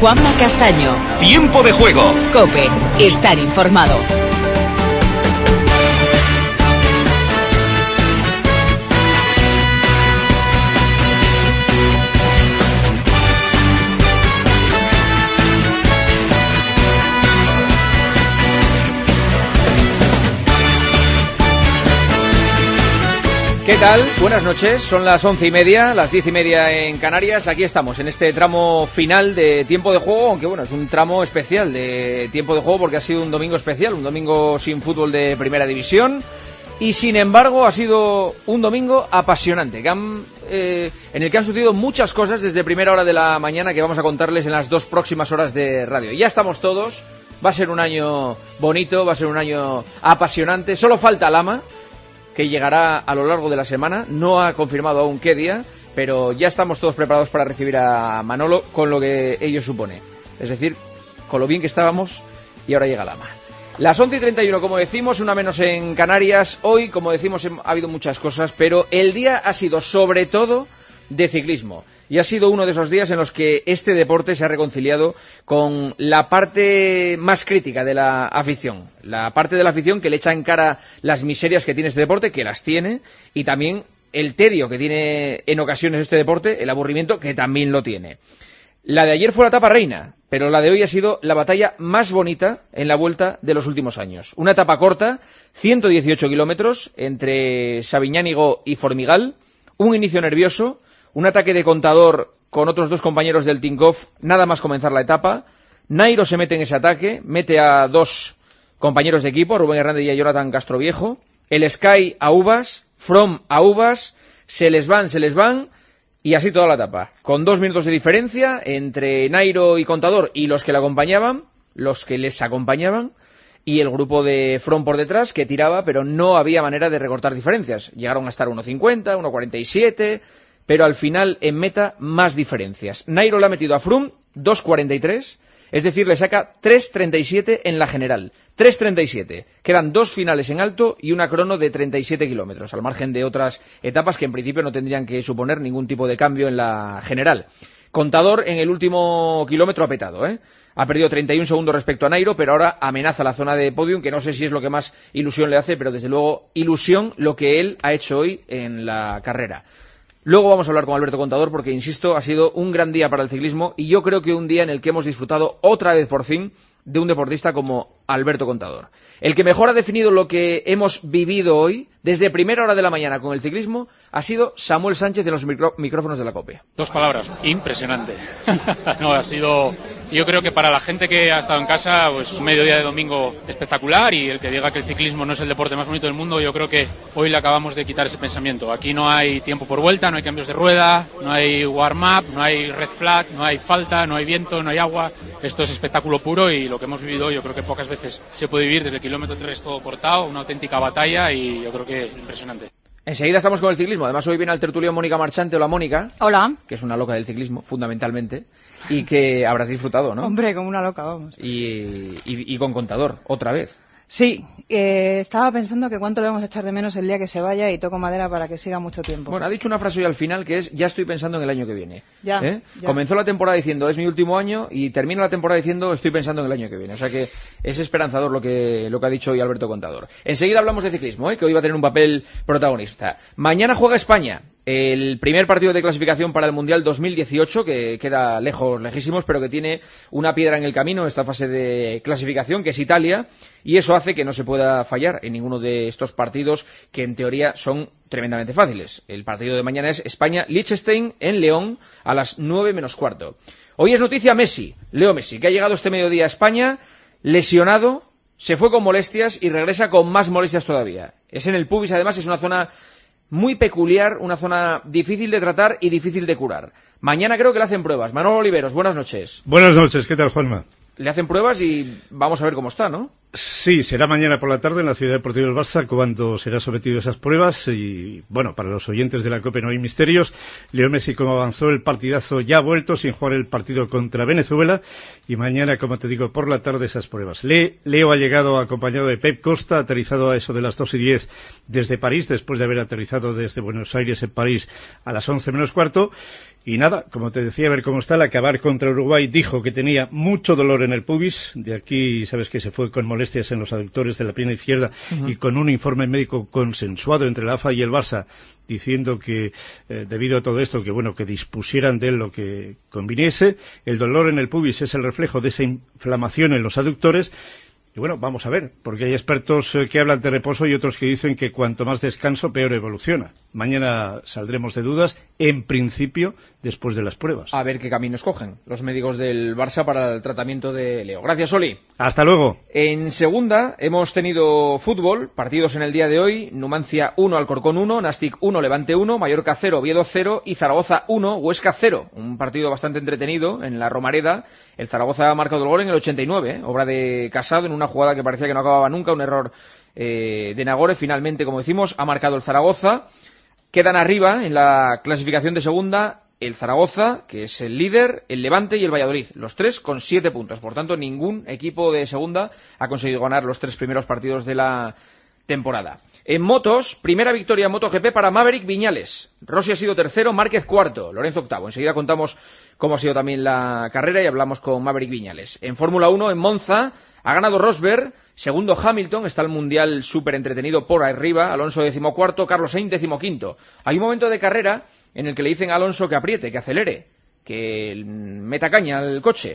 Juanma Castaño. Tiempo de juego. COPE. Estar informado. ¿Qué tal? Buenas noches, son las 11:30, las 10:30 en Canarias. Aquí estamos, en este tramo final de tiempo de juego, aunque bueno, es un tramo especial de tiempo de juego porque ha sido un domingo especial, un domingo sin fútbol de primera división. Y sin embargo ha sido un domingo apasionante, en el que han sucedido muchas cosas desde primera hora de la mañana que vamos a contarles en las 2 próximas horas de radio. Ya estamos todos, va a ser un año bonito, va a ser un año apasionante, solo falta Lama, que llegará a lo largo de la semana, no ha confirmado aún qué día, pero ya estamos todos preparados para recibir a Manolo con lo que ello supone. Es decir, con lo bien que estábamos y ahora llega Lama. Las 11:31, como decimos, una menos en Canarias. Hoy, como decimos, ha habido muchas cosas, pero el día ha sido sobre todo de ciclismo. Y ha sido uno de esos días en los que este deporte se ha reconciliado con la parte más crítica de la afición. La parte de la afición que le echa en cara las miserias que tiene este deporte, que las tiene, y también el tedio que tiene en ocasiones este deporte, el aburrimiento que también lo tiene. La de ayer fue la etapa reina, pero la de hoy ha sido la batalla más bonita en la Vuelta de los últimos años. Una etapa corta, 118 kilómetros, entre Sabiñánigo y Formigal, un inicio nervioso, un ataque de Contador con otros 2 compañeros del Tinkoff, nada más comenzar la etapa. Nairo se mete en ese ataque, mete a 2 compañeros de equipo, Rubén Hernández y a Jonathan Castroviejo. El Sky a uvas, Froome a uvas, se les van, y así toda la etapa. Con 2 minutos de diferencia entre Nairo y Contador y los que le acompañaban, los que les acompañaban, y el grupo de Froome por detrás que tiraba, pero no había manera de recortar diferencias. Llegaron a estar 1.50, 1.47... pero al final en meta más diferencias. Nairo le ha metido a Froome 2.43, es decir, le saca 3.37 en la general. 3.37. Quedan 2 finales en alto y una crono de 37 kilómetros, al margen de otras etapas que en principio no tendrían que suponer ningún tipo de cambio en la general. Contador en el último kilómetro ha petado, Ha perdido 31 segundos respecto a Nairo, pero ahora amenaza la zona de podium, que no sé si es lo que más ilusión le hace, pero desde luego ilusión lo que él ha hecho hoy en la carrera. Luego vamos a hablar con Alberto Contador porque, insisto, ha sido un gran día para el ciclismo y yo creo que un día en el que hemos disfrutado otra vez por fin de un deportista como Alberto Contador. El que mejor ha definido lo que hemos vivido hoy, desde primera hora de la mañana con el ciclismo, ha sido Samuel Sánchez en los micrófonos de la COPE. 2 palabras, impresionante. No, ha sido, yo creo que para la gente que ha estado en casa, pues un mediodía de domingo espectacular, y el que diga que el ciclismo no es el deporte más bonito del mundo, yo creo que hoy le acabamos de quitar ese pensamiento. Aquí no hay tiempo por vuelta, no hay cambios de rueda, no hay warm-up, no hay red flag, no hay falta, no hay viento, no hay agua. Esto es espectáculo puro y lo que hemos vivido hoy, yo creo que pocas veces se puede vivir. Desde el kilómetro 3 todo cortado, una auténtica batalla y yo creo que impresionante. Enseguida estamos con el ciclismo. Además, hoy viene al tertulio Mónica Marchante. Hola, Mónica. Hola. Que es una loca del ciclismo, fundamentalmente, y que habrás disfrutado, ¿no? Hombre, como una loca, vamos. Y con Contador, otra vez. Sí, estaba pensando que cuánto le vamos a echar de menos el día que se vaya y toco madera para que siga mucho tiempo. Bueno, ha dicho una frase hoy al final que es: ya estoy pensando en el año que viene. Ya. Comenzó la temporada diciendo es mi último año y termina la temporada diciendo estoy pensando en el año que viene. O sea que es esperanzador lo que ha dicho hoy Alberto Contador. Enseguida hablamos de ciclismo, que hoy va a tener un papel protagonista. Mañana juega España. El primer partido de clasificación para el Mundial 2018, que queda lejísimos, pero que tiene una piedra en el camino, esta fase de clasificación, que es Italia, y eso hace que no se pueda fallar en ninguno de estos partidos que en teoría son tremendamente fáciles. El partido de mañana es España-Liechtenstein en León a las 9:15. Hoy es noticia Leo Messi, que ha llegado este mediodía a España lesionado, se fue con molestias y regresa con más molestias todavía. Es en el pubis, además, es una zona muy peculiar, una zona difícil de tratar y difícil de curar. Mañana creo que le hacen pruebas. Manolo Oliveros, buenas noches. Buenas noches, ¿qué tal, Juanma? Le hacen pruebas y vamos a ver cómo está, ¿no? Sí, será mañana por la tarde en la Ciudad Deportiva del Barça cuando será sometido a esas pruebas y, bueno, para los oyentes de la COPE no hay misterios. Leo Messi, como avanzó el partidazo, ya ha vuelto sin jugar el partido contra Venezuela y mañana, como te digo, por la tarde esas pruebas. Leo ha llegado acompañado de Pep Costa, aterrizado a eso de las 2:10 desde París, después de haber aterrizado desde Buenos Aires en París a las 11 menos cuarto. Y nada, como te decía, a ver cómo está. Al acabar contra Uruguay dijo que tenía mucho dolor en el pubis. De aquí, sabes que se fue con molestias en los aductores de la pierna izquierda y con un informe médico consensuado entre la AFA y el Barça, diciendo que debido a todo esto, que bueno, que dispusieran de él lo que conviniese. El dolor en el pubis es el reflejo de esa inflamación en los aductores. Y bueno, vamos a ver, porque hay expertos que hablan de reposo y otros que dicen que cuanto más descanso, peor evoluciona. Mañana saldremos de dudas, en principio, después de las pruebas. A ver qué caminos cogen los médicos del Barça para el tratamiento de Leo. Gracias, Oli. Hasta luego. En segunda hemos tenido fútbol, partidos en el día de hoy. Numancia 1, Alcorcón 1, Nastic 1, Levante 1, Mallorca 0, Oviedo 0 y Zaragoza 1, Huesca 0. Un partido bastante entretenido en la Romareda. El Zaragoza ha marcado el gol en el 89, obra de Casado, en una jugada que parecía que no acababa nunca, un error de Nagore. Finalmente, como decimos, ha marcado el Zaragoza. Quedan arriba en la clasificación de segunda el Zaragoza, que es el líder, el Levante y el Valladolid, los tres con 7 puntos. Por tanto, ningún equipo de segunda ha conseguido ganar los 3 primeros partidos de la temporada. En motos, primera victoria en MotoGP para Maverick Viñales. Rossi ha sido tercero, Márquez cuarto, Lorenzo octavo. Enseguida contamos cómo ha sido también la carrera y hablamos con Maverick Viñales. En Fórmula 1, en Monza, ha ganado Rosberg, segundo Hamilton, está el Mundial súper entretenido por arriba, Alonso 14º, Carlos Sainz 15º. Hay un momento de carrera en el que le dicen a Alonso que apriete, que acelere, que meta caña al coche.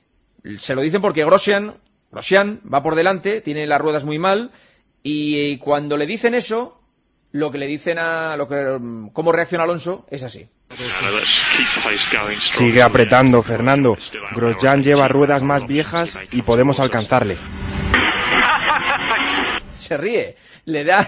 Se lo dicen porque Grosjean va por delante, tiene las ruedas muy mal, y cuando le dicen eso, lo que le dicen cómo reacciona Alonso es así. Sigue apretando, Fernando. Grosjean lleva ruedas más viejas y podemos alcanzarle. Se ríe. Le da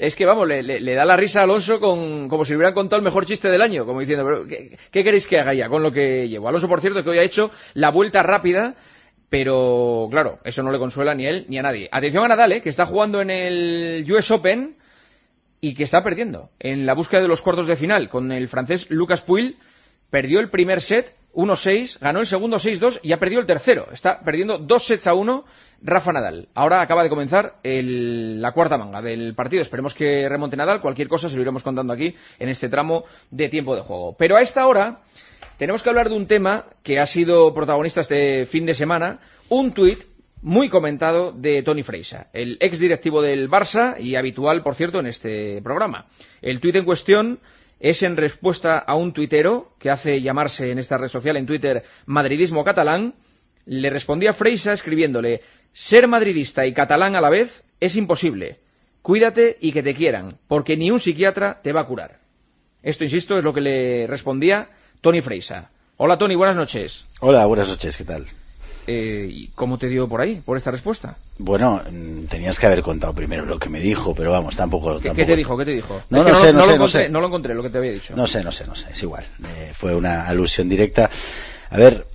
la risa a Alonso como si le hubieran contado el mejor chiste del año, como diciendo, pero ¿qué queréis que haga ya con lo que llevo? Alonso, por cierto, que hoy ha hecho la vuelta rápida, pero claro, eso no le consuela ni a él ni a nadie. Atención a Nadal, que está jugando en el US Open y que está perdiendo en la búsqueda de los cuartos de final con el francés Lucas Pouille. Perdió el primer set 1-6, ganó el segundo 6-2 y ha perdido el tercero. Está perdiendo 2-1 Rafa Nadal. Ahora acaba de comenzar la cuarta manga del partido. Esperemos que remonte Nadal. Cualquier cosa se lo iremos contando aquí en este tramo de tiempo de juego. Pero a esta hora tenemos que hablar de un tema que ha sido protagonista este fin de semana. Un tuit muy comentado de Toni Freixa, el ex directivo del Barça y habitual, por cierto, en este programa. El tuit en cuestión es en respuesta a un tuitero que hace llamarse en esta red social, en Twitter, Madridismo Catalán. Le respondía Freixa escribiéndole: ser madridista y catalán a la vez es imposible. Cuídate y que te quieran, porque ni un psiquiatra te va a curar. Esto, insisto, es lo que le respondía Toni Freixa. Hola, Toni, buenas noches. Hola, buenas noches, ¿qué tal? ¿Y cómo te dio por ahí, por esta respuesta? Bueno, tenías que haber contado primero lo que me dijo, pero vamos, tampoco... ¿Qué te dijo? No lo encontré lo que te había dicho. No sé, es igual. Fue una alusión directa. A ver,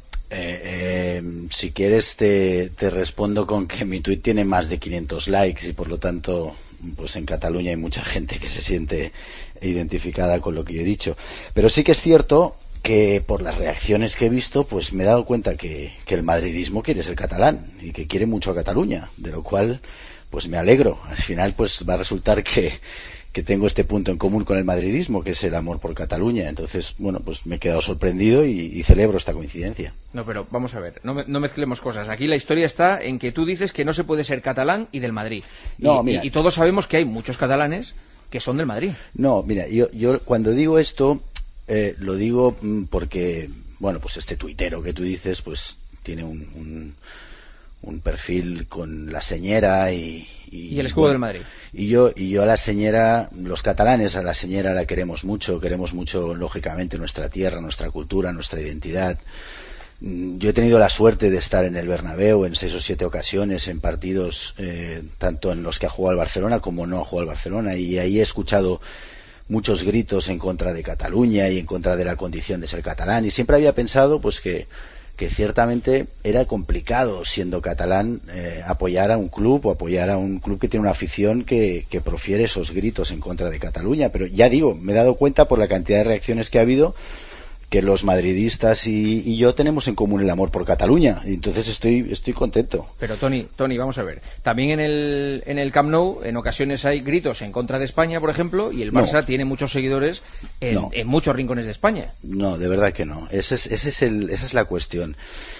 si quieres te respondo con que mi tuit tiene más de 500 likes y por lo tanto, pues en Cataluña hay mucha gente que se siente identificada con lo que yo he dicho. Pero sí que es cierto que por las reacciones que he visto, pues me he dado cuenta que el madridismo quiere ser catalán y que quiere mucho a Cataluña, de lo cual pues me alegro. Al final pues va a resultar que tengo este punto en común con el madridismo, que es el amor por Cataluña. Entonces, bueno, pues me he quedado sorprendido y celebro esta coincidencia. No, pero vamos a ver, no mezclemos cosas. Aquí la historia está en que tú dices que no se puede ser catalán y del Madrid. Y todos sabemos que hay muchos catalanes que son del Madrid. No, mira, yo cuando digo esto... lo digo porque, bueno, pues este tuitero que tú dices, pues tiene un perfil con la señera y el escudo del Madrid. Y yo a la señera, los catalanes a la señera la queremos mucho, lógicamente nuestra tierra, nuestra cultura, nuestra identidad. Yo he tenido la suerte de estar en el Bernabéu en 6 o 7 ocasiones en partidos tanto en los que ha jugado el Barcelona como no ha jugado el Barcelona, y ahí he escuchado muchos gritos en contra de Cataluña y en contra de la condición de ser catalán, y siempre había pensado pues que que ciertamente era complicado, siendo catalán, apoyar a un club que tiene una afición que profiere esos gritos en contra de Cataluña. Pero ya digo, me he dado cuenta por la cantidad de reacciones que ha habido que los madridistas y yo tenemos en común el amor por Cataluña, y entonces estoy contento. Pero Toni, vamos a ver, también en el Camp Nou en ocasiones hay gritos en contra de España, por ejemplo, y el Barça tiene muchos seguidores en muchos rincones de España. No, de verdad que no. Esa es la cuestión,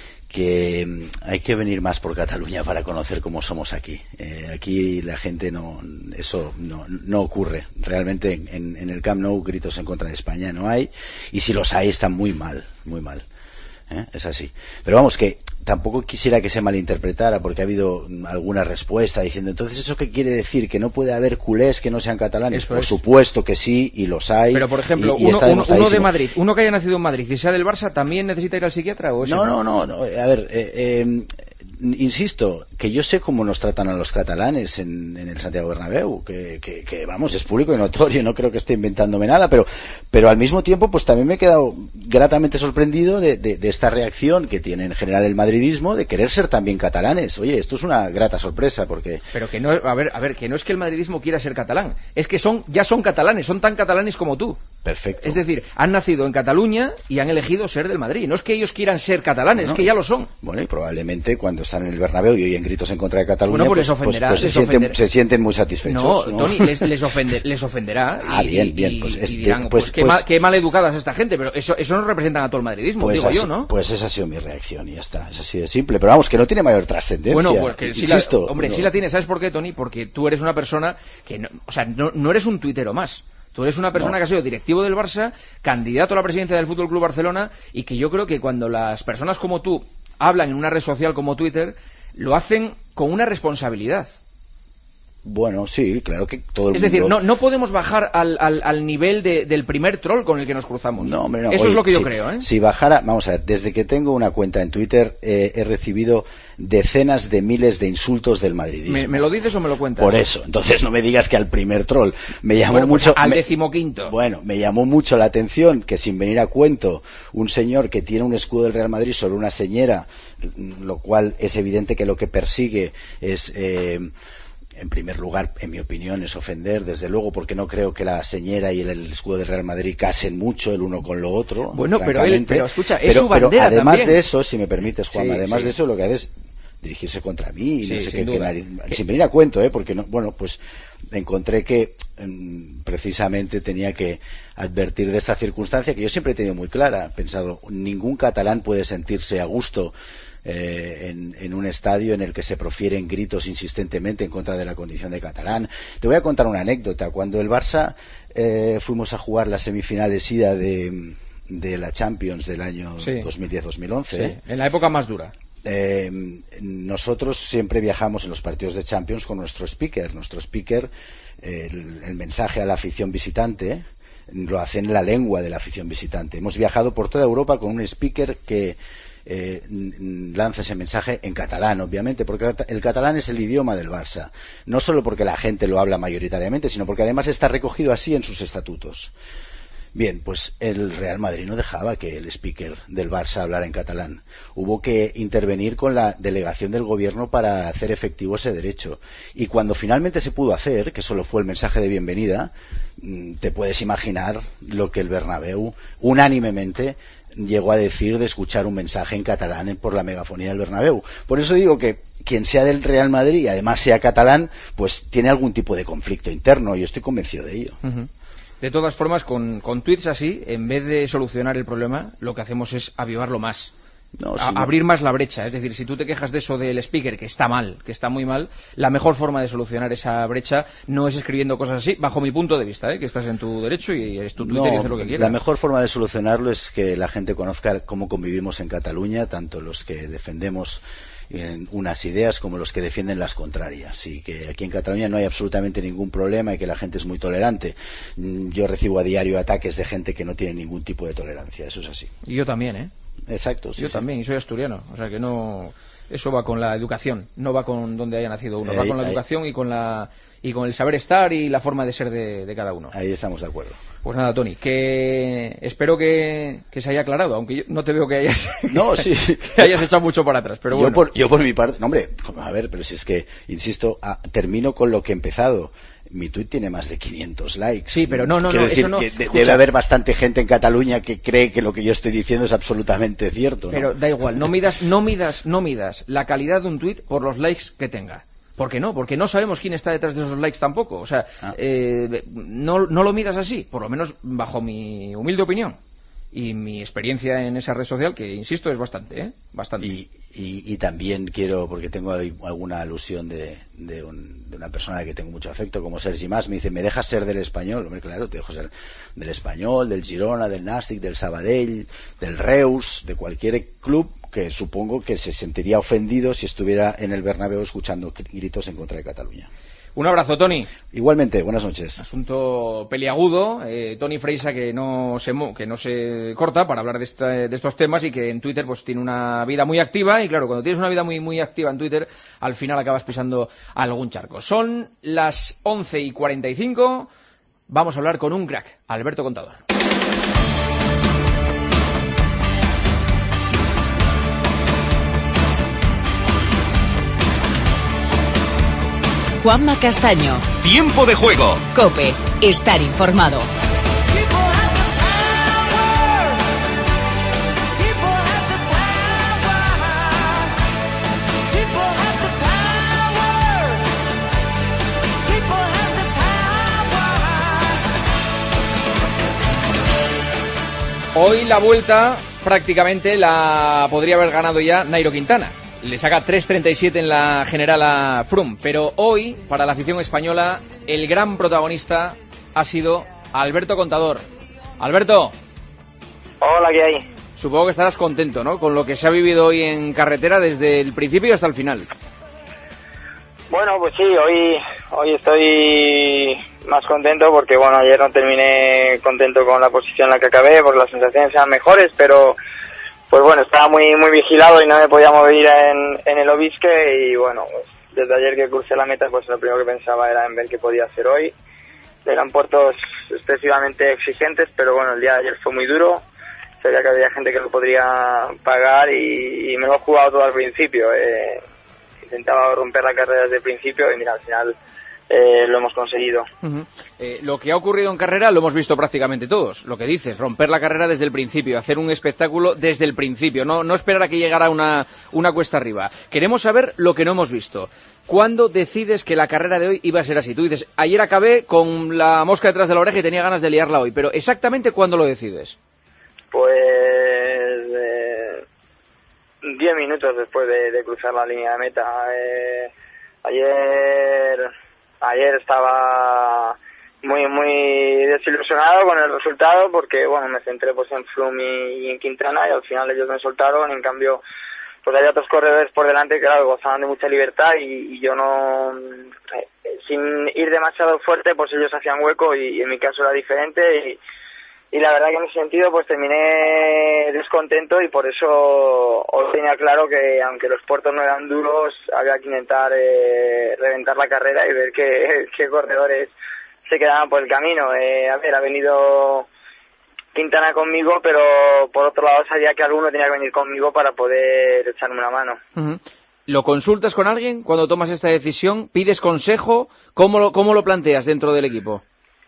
que hay que venir más por Cataluña para conocer cómo somos aquí. Aquí la gente eso no ocurre. Realmente en el Camp Nou gritos en contra de España no hay, y si los hay están muy mal, muy mal. Es así. Pero vamos, que tampoco quisiera que se malinterpretara, porque ha habido alguna respuesta diciendo, entonces ¿eso qué quiere decir? ¿Que no puede haber culés que no sean catalanes? Por supuesto que sí, y los hay. Pero por ejemplo, uno de Madrid, uno que haya nacido en Madrid y sea del Barça, ¿también necesita ir al psiquiatra? ¿O no. A ver, insisto, que yo sé cómo nos tratan a los catalanes en el Santiago Bernabéu, que vamos, es público y notorio, no creo que esté inventándome nada, pero al mismo tiempo pues también me he quedado gratamente sorprendido de esta reacción que tiene en general el madridismo de querer ser también catalanes. Oye, esto es una grata sorpresa, porque... Pero que no, a ver, que no es que el madridismo quiera ser catalán, es que ya son catalanes, son tan catalanes como tú. Perfecto. Es decir, han nacido en Cataluña y han elegido ser del Madrid. No es que ellos quieran ser catalanes, es que ya lo son. Bueno, y probablemente cuando están en el Bernabéu y oyen gritos en contra de Cataluña, pues se sienten muy satisfechos. No, Toni, les ofenderá. Bien. Y dirán, qué mal educadas esta gente, pero eso no representan a todo el madridismo, pues digo así, yo, ¿no? Pues esa ha sido mi reacción y ya está, es así de simple. Pero vamos, que no tiene mayor trascendencia. Bueno, porque sí la tiene. ¿Sabes por qué, Toni? Porque tú eres una persona que no eres un tuitero más. Tú eres una persona que ha sido directivo del Barça, candidato a la presidencia del Fútbol Club Barcelona, y que yo creo que cuando las personas como tú hablan en una red social como Twitter, lo hacen con una responsabilidad. Bueno, sí, claro que todo el mundo... Es decir, no podemos bajar al nivel del primer troll con el que nos cruzamos. No, hombre, no. Eso es lo que yo creo, ¿eh? Si bajara... Vamos a ver, desde que tengo una cuenta en Twitter he recibido decenas de miles de insultos del madridismo. ¿Me lo dices o me lo cuentas? Por eso, entonces no me digas que al primer troll. Me llamó mucho... Al 15º. Bueno, me llamó mucho la atención que, sin venir a cuento, un señor que tiene un escudo del Real Madrid sobre una señera, lo cual es evidente que lo que persigue es... en primer lugar, en mi opinión, es ofender, desde luego, porque no creo que la señera y el escudo del Real Madrid casen mucho el uno con lo otro. Bueno, pero escucha, es su bandera además también. de eso, si me permites, Juanma, de eso lo que hace es dirigirse contra mí y no sé qué, sin venir a cuento, porque no, bueno, pues encontré que precisamente tenía que advertir de esta circunstancia que yo siempre he tenido muy clara. He pensado, ningún catalán puede sentirse a gusto en un estadio en el que se profieren gritos insistentemente en contra de la condición de catalán. Te voy a contar una anécdota. Cuando el Barça fuimos a jugar las semifinales ida de la Champions del año 2010-2011, en la época más dura, nosotros siempre viajamos en los partidos de Champions con nuestro speaker. El mensaje a la afición visitante lo hace en la lengua de la afición visitante. Hemos viajado por toda Europa con un speaker que lanza ese mensaje en catalán, obviamente, porque el catalán es el idioma del Barça, no solo porque la gente lo habla mayoritariamente, sino porque además está recogido así en sus estatutos. Bien, pues el Real Madrid no dejaba que el speaker del Barça hablara en catalán. Hubo que intervenir con la delegación del gobierno para hacer efectivo ese derecho. Y cuando finalmente se pudo hacer, que solo fue el mensaje de bienvenida, te puedes imaginar lo que el Bernabéu unánimemente llegó a decir de escuchar un mensaje en catalán por la megafonía del Bernabéu. Por eso digo que quien sea del Real Madrid y además sea catalán, pues tiene algún tipo de conflicto interno. Yo estoy convencido de ello. Uh-huh. De todas formas, con tweets así, en vez de solucionar el problema, lo que hacemos es avivarlo más. Abrir más la brecha. Es decir, si tú te quejas de eso del speaker, que está mal, que está muy mal, la mejor forma de solucionar esa brecha no es escribiendo cosas así, bajo mi punto de vista, que estás en tu derecho y es tu Twitter y haces lo que quieras. La mejor forma de solucionarlo es que la gente conozca cómo convivimos en Cataluña, tanto los que defendemos unas ideas como los que defienden las contrarias, y que aquí en Cataluña no hay absolutamente ningún problema y que la gente es muy tolerante. Yo recibo a diario ataques de gente que no tiene ningún tipo de tolerancia, eso es así. Y yo también, ¿eh? Exacto. Yo también, y soy asturiano, o sea que no... Eso va con la educación, no va con donde haya nacido uno, va con la educación y con la y con el saber estar y la forma de ser de cada uno. Ahí estamos de acuerdo. Pues nada, Tony, que espero que se haya aclarado, aunque yo no te veo que hayas, no, sí. que hayas echado mucho para atrás, pero bueno. Yo por mi parte, no, hombre, a ver, pero si es que, insisto, termino con lo que he empezado. Mi tuit tiene más de 500 likes. Sí, pero no, decir, eso no. Debe haber bastante gente en Cataluña que cree que lo que yo estoy diciendo es absolutamente cierto, ¿no? Pero da igual, no midas la calidad de un tuit por los likes que tenga. ¿Por qué no? Porque no sabemos quién está detrás de esos likes tampoco. O sea, no lo midas así, por lo menos bajo mi humilde opinión. Y mi experiencia en esa red social, que insisto, es bastante, bastante. Y también quiero, porque tengo alguna alusión de una persona a la que tengo mucho afecto, como Sergi Mas, me dice, ¿me dejas ser del Español? Hombre, claro, te dejo ser del Español, del Girona, del Nàstic, del Sabadell, del Reus, de cualquier club que supongo que se sentiría ofendido si estuviera en el Bernabéu escuchando gritos en contra de Cataluña. Un abrazo, Tony. Igualmente, buenas noches. Asunto peliagudo. Tony Freisa que no se corta para hablar de estos temas y que en Twitter pues tiene una vida muy activa y claro, cuando tienes una vida muy, muy activa en Twitter, al final acabas pisando algún charco. Son las 11:45. Vamos a hablar con un crack, Alberto Contador. Juanma Castaño. Tiempo de juego. COPE. Estar informado. Hoy la vuelta prácticamente la podría haber ganado ya Nairo Quintana. Le saca 3.37 en la general a Froome, pero hoy, para la afición española, el gran protagonista ha sido Alberto Contador. Alberto. Hola, ¿qué hay? Supongo que estarás contento, ¿no?, con lo que se ha vivido hoy en carretera desde el principio hasta el final. Bueno, pues sí, hoy estoy más contento porque, bueno, ayer no terminé contento con la posición en la que acabé porque las sensaciones eran mejores, pero pues bueno, estaba muy vigilado y no me podía mover en el Obisque y bueno, pues, desde ayer que crucé la meta, pues lo primero que pensaba era en ver qué podía hacer hoy. Eran puertos excesivamente exigentes, pero bueno, el día de ayer fue muy duro. Sabía que había gente que lo podría pagar y me lo he jugado todo al principio. Intentaba romper la carrera desde el principio y mira, al final lo hemos conseguido. Uh-huh. Lo que ha ocurrido en carrera lo hemos visto prácticamente todos. Lo que dices, romper la carrera desde el principio, hacer un espectáculo desde el principio, no esperar a que llegara una cuesta arriba. Queremos saber lo que no hemos visto. ¿Cuándo decides que la carrera de hoy iba a ser así? Tú dices, ayer acabé con la mosca detrás de la oreja y tenía ganas de liarla hoy, pero ¿exactamente cuándo lo decides? Pues 10 minutos después de cruzar la línea de meta. Ayer estaba muy desilusionado con el resultado porque bueno, me centré pues en Froome y en Quintana y al final ellos me soltaron. En cambio pues había otros corredores por delante que claro, gozaban de mucha libertad y yo no, sin ir demasiado fuerte, pues ellos hacían hueco y en mi caso era diferente y la verdad que en ese sentido pues terminé descontento y por eso os tenía claro que aunque los puertos no eran duros había que intentar reventar la carrera y ver qué corredores se quedaban por el camino. Ha venido Quintana conmigo, pero por otro lado sabía que alguno tenía que venir conmigo para poder echarme una mano. Uh-huh. ¿Lo consultas con alguien cuando tomas esta decisión? ¿Pides consejo? ¿Cómo lo planteas dentro del equipo?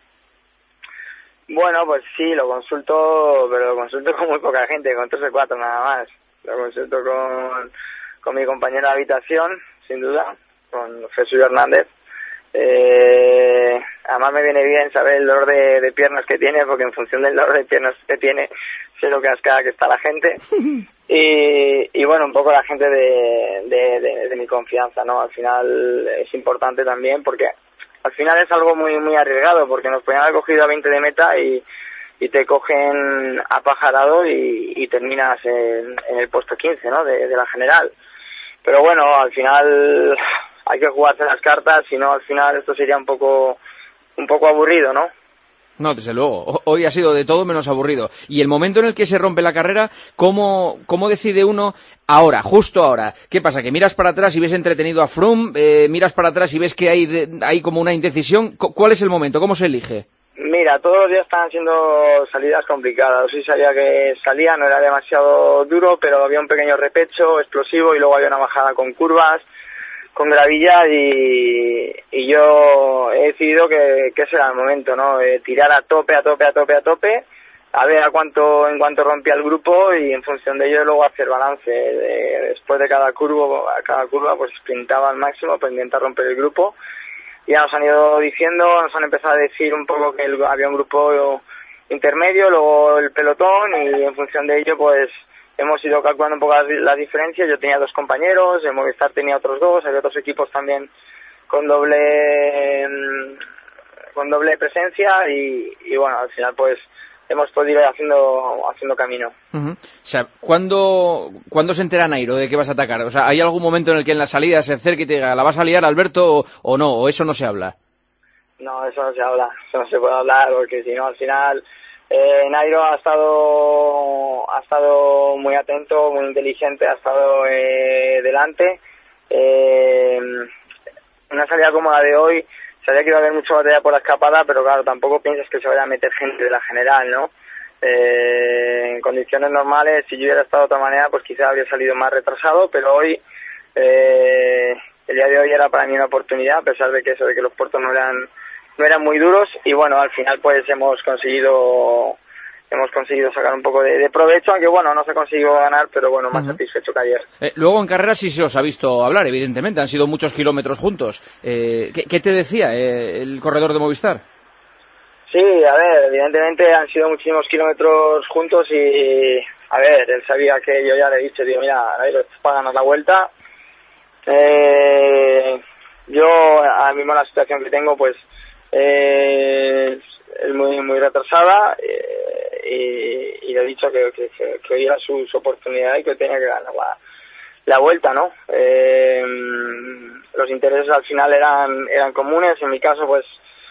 Bueno, pues sí, lo consulto, pero lo consulto con muy poca gente, con 3 o 4 nada más. Lo consulto con mi compañero de habitación, sin duda, con Jesús Hernández. Además me viene bien saber el dolor de piernas que tiene, porque en función del dolor de piernas que tiene, sé lo cascada que está la gente. Y bueno, un poco la gente de mi confianza, ¿no? Al final es importante también, porque al final es algo muy arriesgado, porque nos podían haber cogido a 20 de meta y te cogen apajarado y terminas en el puesto 15, ¿no? De la general. Pero bueno, al final hay que jugarse las cartas, si no al final esto sería un poco aburrido, ¿no? No, desde luego. Hoy ha sido de todo menos aburrido. Y el momento en el que se rompe la carrera, ¿cómo decide uno ahora, justo ahora? ¿Qué pasa? ¿Que miras para atrás y ves entretenido a Froome? ¿Miras para atrás y ves que hay como una indecisión? ¿Cuál es el momento? ¿Cómo se elige? Mira, todos los días estaban siendo salidas complicadas. Sí sabía que salía, no era demasiado duro, pero había un pequeño repecho explosivo y luego había una bajada con curvas, con gravilla y yo he decidido que ese era el momento, ¿no? Tirar a tope, a ver en cuánto rompía el grupo y en función de ello luego hacer balance. Después de cada curva pues sprintaba al máximo para intentar romper el grupo. Ya nos han ido diciendo, nos han empezado a decir un poco que había un grupo intermedio, luego el pelotón y en función de ello pues hemos ido calculando un poco las diferencias. Yo tenía 2 compañeros, en Movistar tenía otros 2, había otros equipos también con doble presencia y bueno, al final pues hemos podido ir haciendo camino. Uh-huh. O sea, ¿cuándo se entera Nairo de que vas a atacar? O sea, ¿hay algún momento en el que en la salida se acerque y te diga, ¿la vas a liar, Alberto, o no? ¿O eso no se habla? No, eso no se habla, eso no se puede hablar, porque si no, al final Nairo ha estado muy atento, muy inteligente, ha estado delante. Una salida como la de hoy, sabía que iba a haber mucha batalla por la escapada, pero claro, tampoco piensas que se vaya a meter gente de la general, ¿no? En condiciones normales, si yo hubiera estado de otra manera, pues quizás habría salido más retrasado, pero hoy, el día de hoy era para mí una oportunidad, a pesar de que los puertos no eran muy duros, y bueno, al final pues hemos conseguido sacar un poco de provecho, aunque bueno, no se ha conseguido ganar, pero bueno, más satisfecho que ayer. Luego en carrera sí se os ha visto hablar, evidentemente, han sido muchos kilómetros juntos. ¿Qué te decía el corredor de Movistar? Sí, a ver, evidentemente han sido muchísimos kilómetros juntos y, a ver, él sabía que yo ya le he dicho, digo, mira, esto es para ganar la vuelta. Yo, ahora mismo la situación que tengo, pues, es muy, muy retrasada y le he dicho que hoy era su oportunidad y que tenía que ganar la vuelta, ¿no? Los intereses al final eran comunes, en mi caso, pues,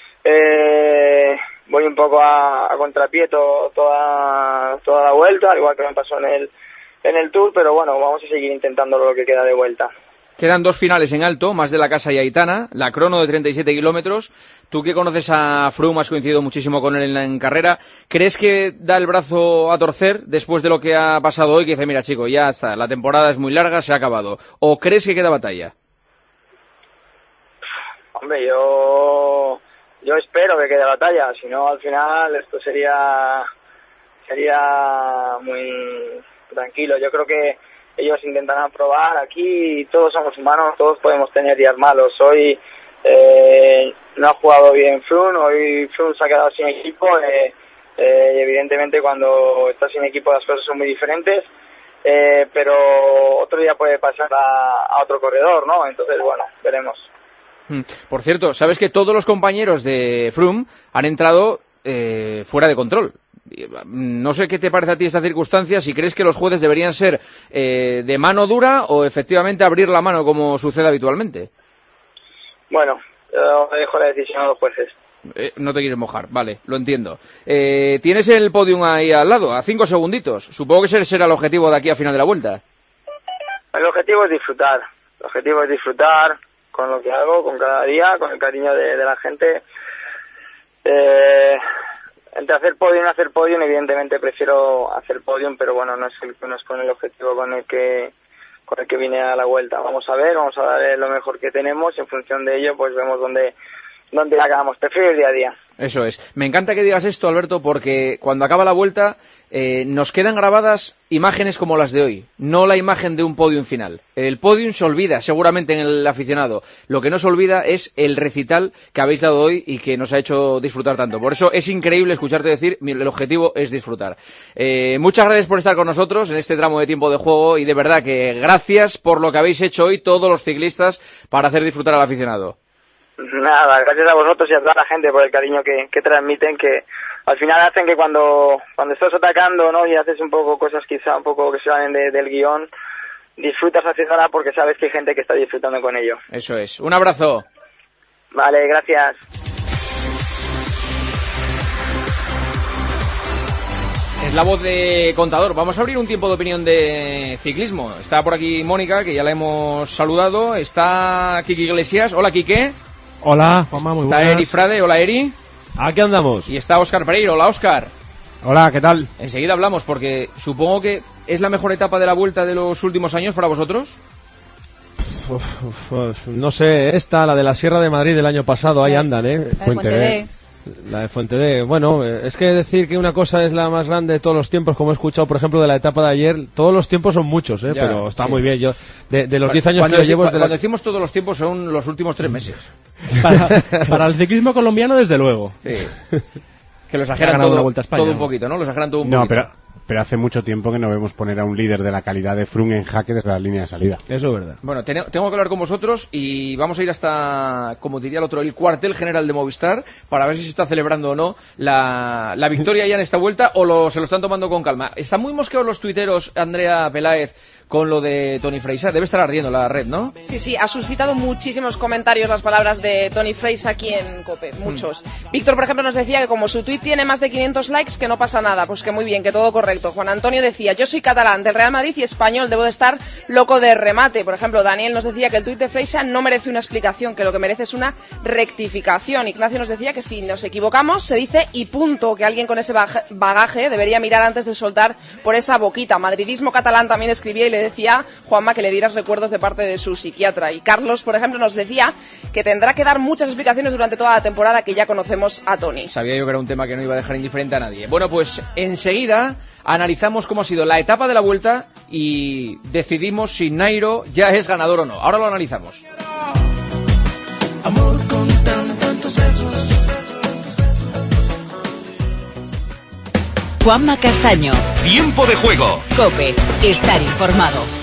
voy un poco a contrapié toda la vuelta, al igual que me pasó en el Tour, pero bueno, vamos a seguir intentando lo que queda de vuelta. Quedan 2 finales en alto, Mas de la Casa y Aitana, la crono de 37 kilómetros. Tú que conoces a Froome, has coincidido muchísimo con él en carrera, ¿crees que da el brazo a torcer después de lo que ha pasado hoy? Que dice, mira chico, ya está, la temporada es muy larga, se ha acabado. ¿O crees que queda batalla? Hombre, yo espero que quede batalla, si no al final esto sería muy tranquilo. Yo creo que ellos intentarán probar aquí, todos somos humanos, todos podemos tener días malos. Hoy no ha jugado bien Froome, hoy Froome se ha quedado sin equipo, y evidentemente cuando estás sin equipo las cosas son muy diferentes, pero otro día puede pasar a otro corredor, ¿no? Entonces, bueno, veremos. Por cierto, ¿sabes que todos los compañeros de Froome han entrado fuera de control? No sé qué te parece a ti esta circunstancia, si crees que los jueces deberían ser de mano dura o efectivamente abrir la mano como sucede habitualmente. Bueno, yo dejo la decisión a los jueces. No te quieres mojar, vale, lo entiendo. Tienes el podium ahí al lado, a 5 segunditos. Supongo que ese será el objetivo de aquí a final de la vuelta. El objetivo es disfrutar. El objetivo es disfrutar con lo que hago, con cada día, con el cariño de la gente. Entre hacer podium y hacer podium, evidentemente prefiero hacer podium, pero bueno, no es con el objetivo con el que vine a la vuelta. Vamos a dar lo mejor que tenemos y en función de ello pues vemos dónde acabamos. Prefiero el día a día. Eso es. Me encanta que digas esto, Alberto, porque cuando acaba la vuelta nos quedan grabadas imágenes como las de hoy, no la imagen de un podium final. El podium se olvida seguramente en el aficionado. Lo que no se olvida es el recital que habéis dado hoy y que nos ha hecho disfrutar tanto. Por eso es increíble escucharte decir, el objetivo es disfrutar. Muchas gracias por estar con nosotros en este tramo de tiempo de juego y de verdad que gracias por lo que habéis hecho hoy todos los ciclistas para hacer disfrutar al aficionado. Nada, gracias a vosotros y a toda la gente por el cariño que transmiten, que al final hacen que cuando estás atacando, ¿no?, y haces un poco cosas quizá un poco que se salen del guión, disfrutas haciéndola porque sabes que hay gente que está disfrutando con ello. Eso es. Un abrazo. Vale, gracias. es la voz de Contador. Vamos a abrir un tiempo de opinión de ciclismo. Está por aquí Mónica, que ya la hemos saludado. Está Kiki Iglesias. Hola, Quique. Hola, Juanma, muy buenas. Está Eri Frade. Hola, Eri. Aquí andamos. Y está Óscar Pereiro. Hola, Óscar. Hola, ¿qué tal? Enseguida hablamos, porque supongo que es la mejor etapa de la Vuelta de los últimos años para vosotros. No sé, la de la Sierra de Madrid del año pasado, ahí andan, La de Fuente. Bueno, es que decir que una cosa es la más grande de todos los tiempos, como he escuchado, por ejemplo, de la etapa de ayer, todos los tiempos son muchos, ya, pero está sí. muy bien. Yo de los 10 años que yo llevo... Cuando decimos todos los tiempos son los últimos 3 meses. Para el ciclismo colombiano, desde luego. Sí. Que lo exageran todo un poquito, ¿no? Lo exageran todo un poquito. No, pero hace mucho tiempo que no vemos poner a un líder de la calidad de Froome en jaque desde la línea de salida. Eso es verdad. Bueno, tengo que hablar con vosotros y vamos a ir hasta, como diría el otro, el cuartel general de Movistar para ver si se está celebrando o no la victoria ya en esta vuelta o se lo están tomando con calma. Están muy mosqueados los tuiteros, Andrea Peláez, con lo de Tony Fraser. Debe estar ardiendo la red, ¿no? Sí, ha suscitado muchísimos comentarios las palabras de Tony Fraser aquí en COPE, muchos. Víctor, por ejemplo, nos decía que como su tuit tiene más de 500 likes, que no pasa nada, pues que muy bien, que todo correcto. Juan Antonio decía, yo soy catalán, del Real Madrid y español, debo de estar loco de remate. Por ejemplo, Daniel nos decía que el tuit de Fraser no merece una explicación, que lo que merece es una rectificación. Ignacio nos decía que si nos equivocamos, se dice y punto, que alguien con ese bagaje debería mirar antes de soltar por esa boquita. Madridismo catalán también escribía y le decía Juanma que le dieras recuerdos de parte de su psiquiatra. Y Carlos, por ejemplo, nos decía que tendrá que dar muchas explicaciones durante toda la temporada, que ya conocemos a Tony. Sabía yo que era un tema que no iba a dejar indiferente a nadie. Bueno, pues enseguida analizamos cómo ha sido la etapa de la Vuelta y decidimos si Nairo ya es ganador o no. Ahora lo analizamos. Amor con tantos besos. Juanma Castaño. Tiempo de juego. COPE. Estar informado.